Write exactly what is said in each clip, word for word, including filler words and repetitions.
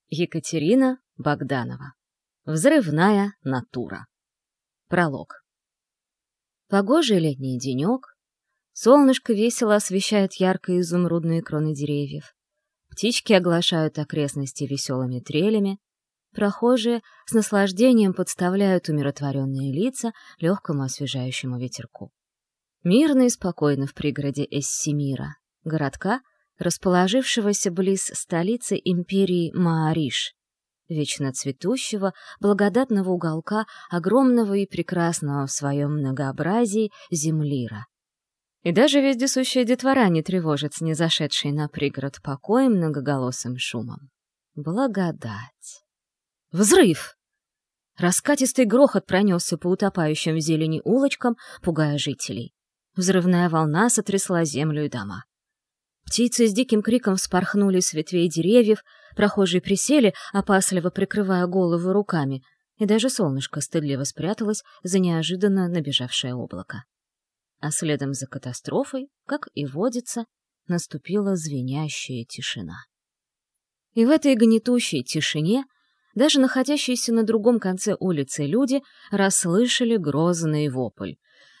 Екатерина Богданова. Взрывная натура. Пролог. Погожий летний денек. Солнышко весело освещает яркие изумрудные кроны деревьев. Птички оглашают окрестности веселыми трелями. Прохожие с наслаждением подставляют умиротворенные лица легкому освежающему ветерку. Мирно и спокойно в пригороде Эссемира, городка, расположившегося близ столицы империи Маариш, вечно цветущего, благодатного уголка огромного и прекрасного в своем многообразии Землира. И даже вездесущая детвора не тревожит снизошедший на пригород покой многоголосым шумом. Благодать. Взрыв! Раскатистый грохот пронесся по утопающим в зелени улочкам, пугая жителей. Взрывная волна сотрясла землю и дома. Птицы с диким криком вспорхнули с ветвей деревьев, прохожие присели, опасливо прикрывая голову руками, и даже солнышко стыдливо спряталось за неожиданно набежавшее облако. А следом за катастрофой, как и водится, наступила звенящая тишина. И в этой гнетущей тишине даже находящиеся на другом конце улицы люди расслышали грозный вопль.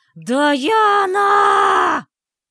«Даяна!»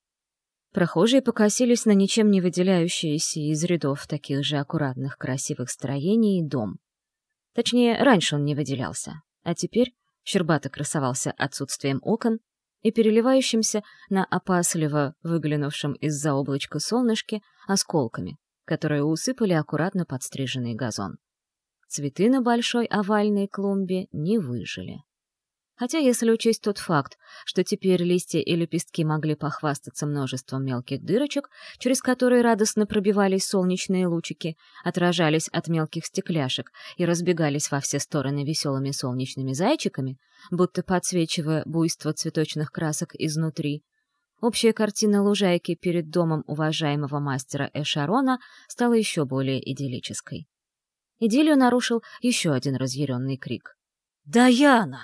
Прохожие покосились на ничем не выделяющиеся из рядов таких же аккуратных красивых строений дом. Точнее, раньше он не выделялся, а теперь щербато красовался отсутствием окон и переливающимся на опасливо выглянувшем из-за облачка солнышке осколками, которые усыпали аккуратно подстриженный газон. Цветы на большой овальной клумбе не выжили. Хотя, если учесть тот факт, что теперь листья и лепестки могли похвастаться множеством мелких дырочек, через которые радостно пробивались солнечные лучики, отражались от мелких стекляшек и разбегались во все стороны веселыми солнечными зайчиками, будто подсвечивая буйство цветочных красок изнутри, общая картина лужайки перед домом уважаемого мастера Эшарона стала еще более идиллической. Идиллию нарушил еще один разъяренный крик. «Даяна!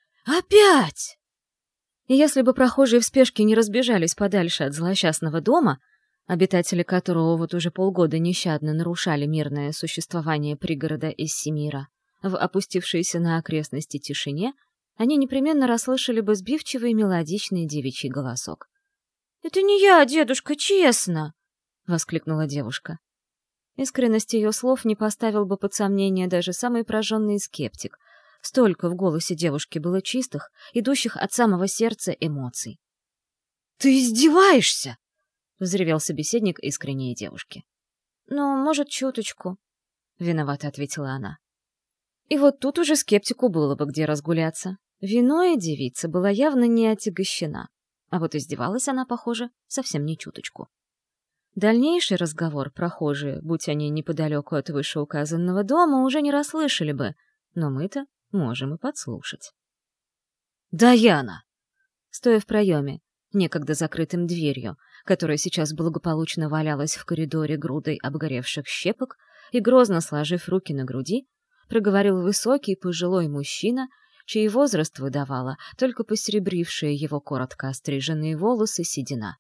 Опять!» И если бы прохожие в спешке не разбежались подальше от злосчастного дома, обитатели которого вот уже полгода нещадно нарушали мирное существование пригорода Эссемира, в опустившейся на окрестности тишине, они непременно расслышали бы сбивчивый мелодичный девичий голосок. «Это не я, дедушка, честно!» — воскликнула девушка. Искренность ее слов не поставил бы под сомнение даже самый прожженный скептик. Столько в голосе девушки было чистых, идущих от самого сердца эмоций. «Ты издеваешься?» — взревел собеседник искренней девушки. «Ну, может, чуточку», — виновато ответила она. И вот тут уже скептику было бы где разгуляться. Виной девица была явно не отягощена, а вот издевалась она, похоже, совсем не чуточку. Дальнейший разговор прохожие, будь они неподалеку от вышеуказанного дома, уже не расслышали бы, но мы-то можем и подслушать. «Даяна!» Стоя в проеме, некогда закрытым дверью, которая сейчас благополучно валялась в коридоре грудой обгоревших щепок и, грозно сложив руки на груди, проговорил высокий пожилой мужчина, чей возраст выдавала только посеребрившие его коротко остриженные волосы седина.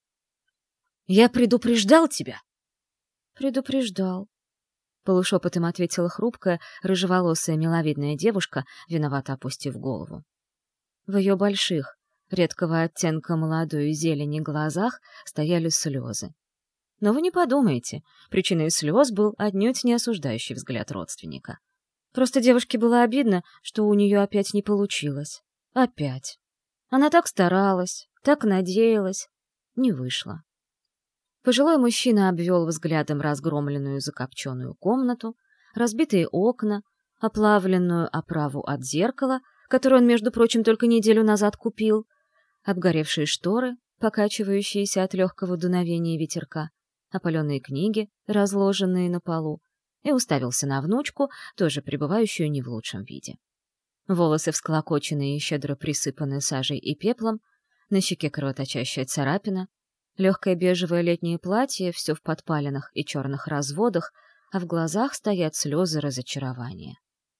«Я предупреждал тебя!» «Предупреждал», — полушепотом ответила хрупкая, рыжеволосая миловидная девушка, виновато опустив голову. В ее больших, редкого оттенка молодой зелени глазах стояли слезы. Но вы не подумайте, причиной слез был отнюдь не осуждающий взгляд родственника. Просто девушке было обидно, что у нее опять не получилось. Опять. Она так старалась, так надеялась. Не вышло. Пожилой мужчина обвел взглядом разгромленную закопченную комнату, разбитые окна, оплавленную оправу от зеркала, которую он, между прочим, только неделю назад купил, обгоревшие шторы, покачивающиеся от легкого дуновения ветерка, опаленные книги, разложенные на полу, и уставился на внучку, тоже пребывающую не в лучшем виде. Волосы всклокоченные и щедро присыпаны сажей и пеплом, на щеке кровоточащая царапина, легкое бежевое летнее платье, все в подпалинах и черных разводах, а в глазах стоят слезы разочарования.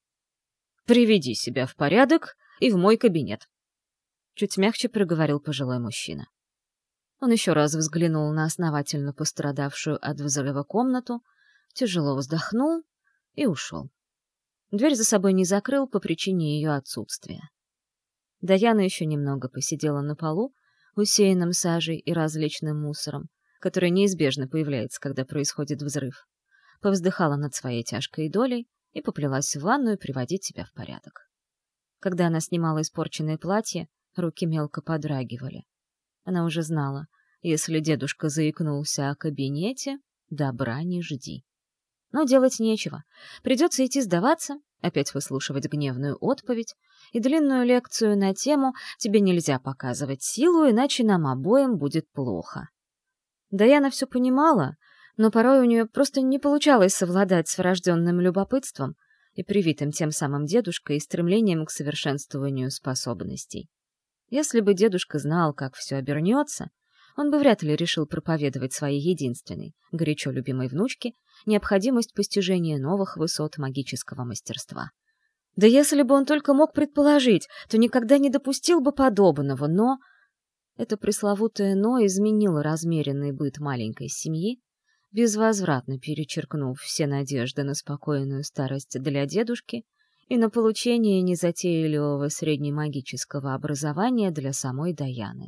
«Приведи себя в порядок и в мой кабинет», — чуть мягче проговорил пожилой мужчина. Он еще раз взглянул на основательно пострадавшую от взрыва комнату, тяжело вздохнул и ушел. Дверь за собой не закрыл по причине ее отсутствия. Даяна еще немного посидела на полу, усеянном сажей и различным мусором, который неизбежно появляется, когда происходит взрыв, повздыхала над своей тяжкой долей и поплелась в ванную приводить себя в порядок. Когда она снимала испорченное платье, руки мелко подрагивали. Она уже знала, если дедушка заикнулся о кабинете, добра не жди. Но делать нечего. Придется идти сдаваться, опять выслушивать гневную отповедь и длинную лекцию на тему «Тебе нельзя показывать силу, иначе нам обоим будет плохо». Даяна все понимала, но порой у нее просто не получалось совладать с врожденным любопытством и привитым тем самым дедушкой и стремлением к совершенствованию способностей. Если бы дедушка знал, как все обернется, он бы вряд ли решил проповедовать своей единственной, горячо любимой внучке необходимость постижения новых высот магического мастерства. Да если бы он только мог предположить, то никогда не допустил бы подобного, но... Это пресловутое «но» изменило размеренный быт маленькой семьи, безвозвратно перечеркнув все надежды на спокойную старость для дедушки и на получение незатейливого среднемагического образования для самой Даяны.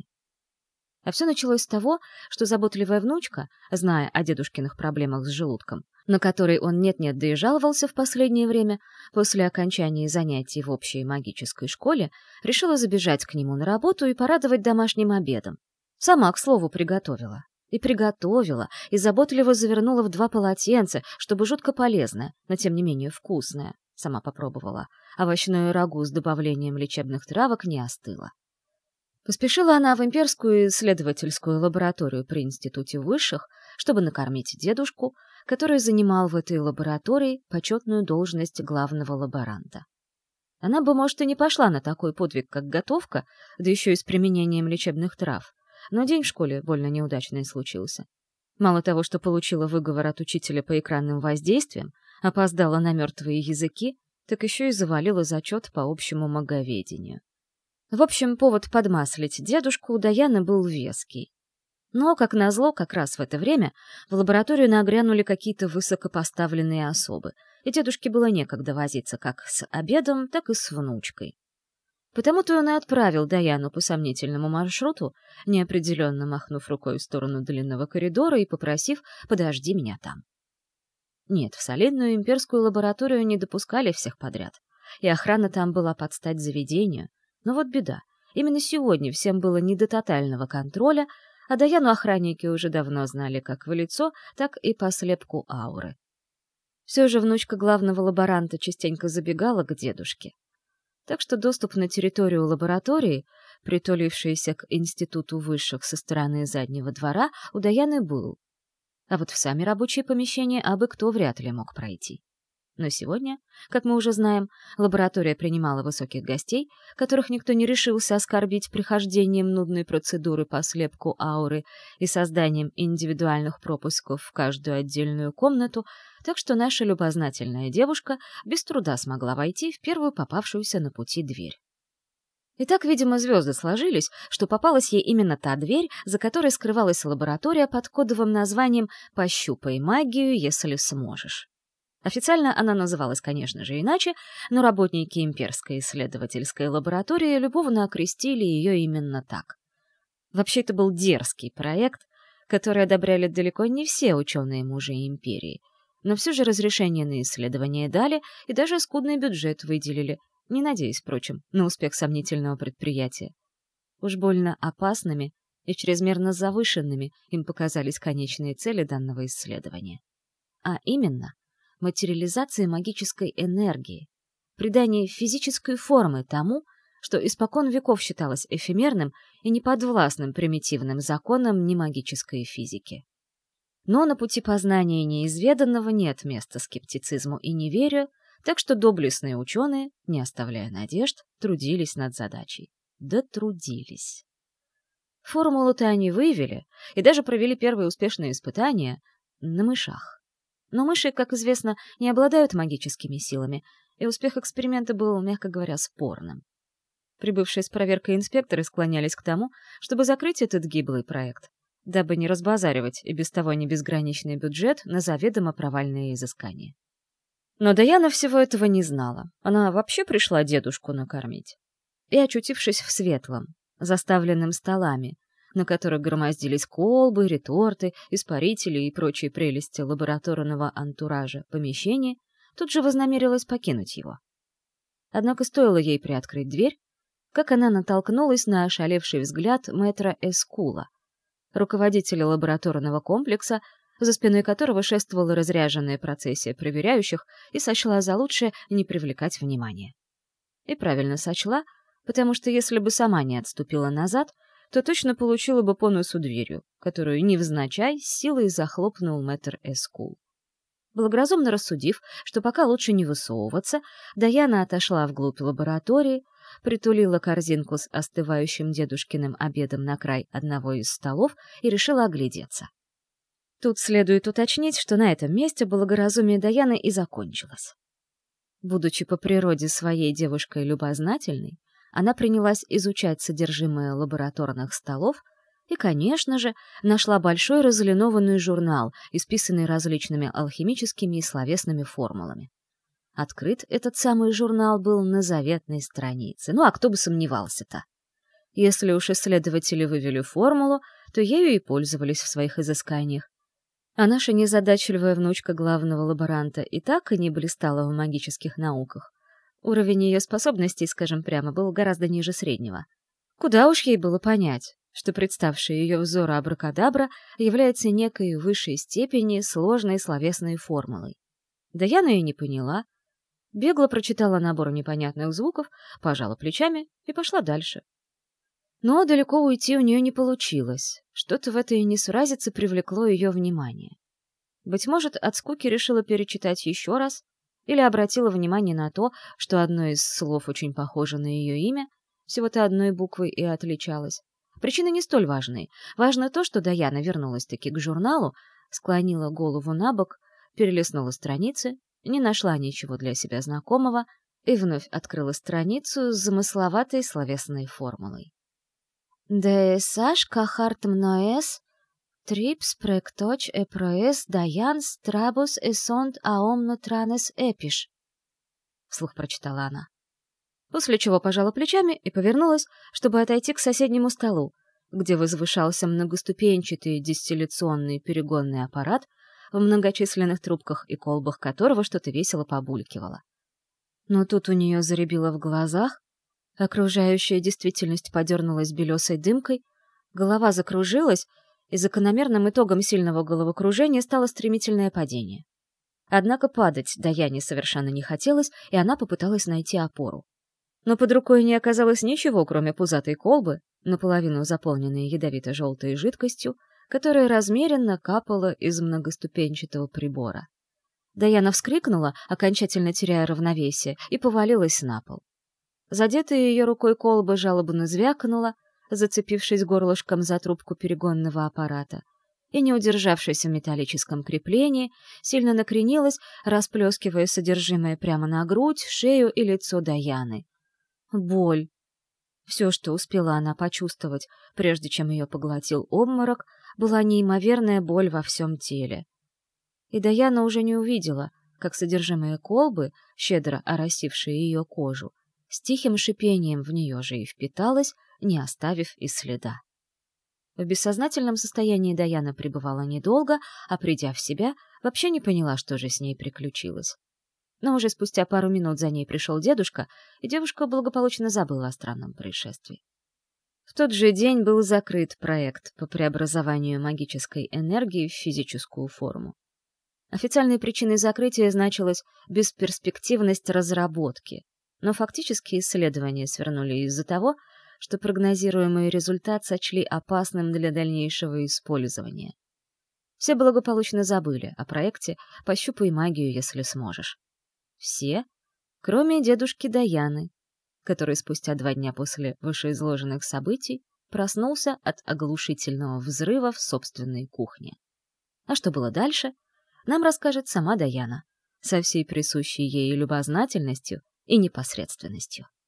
А все началось с того, что заботливая внучка, зная о дедушкиных проблемах с желудком, на которые он нет-нет да и жаловался в последнее время, после окончания занятий в общей магической школе, решила забежать к нему на работу и порадовать домашним обедом. Сама, к слову, приготовила. И приготовила, и заботливо завернула в два полотенца, чтобы жутко полезное, но тем не менее вкусное. Сама попробовала. Овощное рагу с добавлением лечебных травок не остыло. Поспешила она в имперскую исследовательскую лабораторию при Институте высших, чтобы накормить дедушку, который занимал в этой лаборатории почетную должность главного лаборанта. Она бы, может, и не пошла на такой подвиг, как готовка, да еще и с применением лечебных трав, но день в школе больно неудачный случился. Мало того, что получила выговор от учителя по экранным воздействиям, опоздала на мертвые языки, так еще и завалила зачет по общему маговедению. В общем, повод подмаслить дедушку у Даяны был веский. Но, как назло, как раз в это время в лабораторию нагрянули какие-то высокопоставленные особы, и дедушке было некогда возиться как с обедом, так и с внучкой. Потому-то он и отправил Даяну по сомнительному маршруту, неопределенно махнув рукой в сторону длинного коридора и попросив «подожди меня там». Нет, в солидную имперскую лабораторию не допускали всех подряд, и охрана там была под стать заведению. Но вот беда, именно сегодня всем было не до тотального контроля, а Даяну охранники уже давно знали как в лицо, так и по слепку ауры. Все же внучка главного лаборанта частенько забегала к дедушке. Так что доступ на территорию лаборатории, притулившейся к Институту высших со стороны заднего двора, у Даяны был. А вот в сами рабочие помещения абы кто вряд ли мог пройти. Но сегодня, как мы уже знаем, лаборатория принимала высоких гостей, которых никто не решился оскорбить прихождением нудной процедуры по слепку ауры и созданием индивидуальных пропусков в каждую отдельную комнату, так что наша любознательная девушка без труда смогла войти в первую попавшуюся на пути дверь. И так, видимо, звезды сложились, что попалась ей именно та дверь, за которой скрывалась лаборатория под кодовым названием «Пощупай магию, если сможешь». Официально она называлась, конечно же, иначе, но работники имперской исследовательской лаборатории любовно окрестили ее именно так. Вообще, это был дерзкий проект, который одобряли далеко не все ученые-мужи империи, но все же разрешение на исследование дали и даже скудный бюджет выделили, не надеясь, впрочем, на успех сомнительного предприятия. Уж больно опасными и чрезмерно завышенными им показались конечные цели данного исследования. А именно — материализации магической энергии, придание физической формы тому, что испокон веков считалось эфемерным и неподвластным примитивным законам немагической физики. Но на пути познания неизведанного нет места скептицизму и неверию, так что доблестные ученые, не оставляя надежд, трудились над задачей. Да трудились. Формулу-то они вывели и даже провели первые успешные испытания на мышах. Но мыши, как известно, не обладают магическими силами, и успех эксперимента был, мягко говоря, спорным. Прибывшие с проверкой инспекторы склонялись к тому, чтобы закрыть этот гиблый проект, дабы не разбазаривать и без того не безграничный бюджет на заведомо провальные изыскания. Но Даяна всего этого не знала. Она вообще пришла дедушку накормить. И, очутившись в светлом, заставленном столами, на которых громоздились колбы, реторты, испарители и прочие прелести лабораторного антуража помещения, тут же вознамерилась покинуть его. Однако стоило ей приоткрыть дверь, как она натолкнулась на ошалевший взгляд мэтра Эскула, руководителя лабораторного комплекса, за спиной которого шествовала разряженная процессия проверяющих, и сочла за лучшее не привлекать внимания. И правильно сочла, потому что если бы сама не отступила назад, то точно получила бы по носу дверью, которую невзначай с силой захлопнул мэтр Эскул. Благоразумно рассудив, что пока лучше не высовываться, Даяна отошла вглубь лаборатории, притулила корзинку с остывающим дедушкиным обедом на край одного из столов и решила оглядеться. Тут следует уточнить, что на этом месте благоразумие Даяны и закончилось. Будучи по природе своей девушкой любознательной, она принялась изучать содержимое лабораторных столов и, конечно же, нашла большой разлинованный журнал, исписанный различными алхимическими и словесными формулами. Открыт этот самый журнал был на заветной странице. Ну а кто бы сомневался-то? Если уж исследователи вывели формулу, то ею и пользовались в своих изысканиях. А наша незадачливая внучка главного лаборанта и так и не блистала в магических науках. Уровень ее способностей, скажем прямо, был гораздо ниже среднего. Куда уж ей было понять, что представшая ее взору абракадабра является некой высшей степени сложной словесной формулой. Даяна ее не поняла, бегло прочитала набор непонятных звуков, пожала плечами и пошла дальше. Но далеко уйти у нее не получилось. Что-то в этой несуразице привлекло ее внимание. Быть может, от скуки решила перечитать еще раз, или обратила внимание на то, что одно из слов очень похоже на ее имя, всего-то одной буквой и отличалось. Причины не столь важны. Важно то, что Даяна вернулась-таки к журналу, склонила голову на бок, перелистнула страницы, не нашла ничего для себя знакомого и вновь открыла страницу с замысловатой словесной формулой. «Деэсаш кахарт мноэс, трипс пректоч эпроэс даянс трабус эсонт аомно транес эпиш», — вслух прочитала она. После чего пожала плечами и повернулась, чтобы отойти к соседнему столу, где возвышался многоступенчатый дистилляционный перегонный аппарат, в многочисленных трубках и колбах которого что-то весело побулькивало. Но тут у нее зарябило в глазах, окружающая действительность подернулась белесой дымкой, голова закружилась, и закономерным итогом сильного головокружения стало стремительное падение. Однако падать Даяне совершенно не хотелось, и она попыталась найти опору. Но под рукой не оказалось ничего, кроме пузатой колбы, наполовину заполненной ядовито-желтой жидкостью, которая размеренно капала из многоступенчатого прибора. Даяна вскрикнула, окончательно теряя равновесие, и повалилась на пол. Задетая ее рукой колба жалобно звякнула, зацепившись горлышком за трубку перегонного аппарата, и, не удержавшись в металлическом креплении, сильно накренилась, расплескивая содержимое прямо на грудь, шею и лицо Даяны. Боль. Все, что успела она почувствовать, прежде чем ее поглотил обморок, была неимоверная боль во всем теле. И Даяна уже не увидела, как содержимое колбы, щедро оросившее ее кожу, с тихим шипением в нее же и впиталось, не оставив и следа. В бессознательном состоянии Даяна пребывала недолго, а, придя в себя, вообще не поняла, что же с ней приключилось. Но уже спустя пару минут за ней пришел дедушка, и девушка благополучно забыла о странном происшествии. В тот же день был закрыт проект по преобразованию магической энергии в физическую форму. Официальной причиной закрытия значилась бесперспективность разработки, но фактически исследования свернули из-за того, что прогнозируемый результат сочли опасным для дальнейшего использования. Все благополучно забыли о проекте «Пощупай магию, если сможешь». Все, кроме дедушки Даяны, который спустя два дня после вышеизложенных событий проснулся от оглушительного взрыва в собственной кухне. А что было дальше, нам расскажет сама Даяна, со всей присущей ей любознательностью и непосредственностью.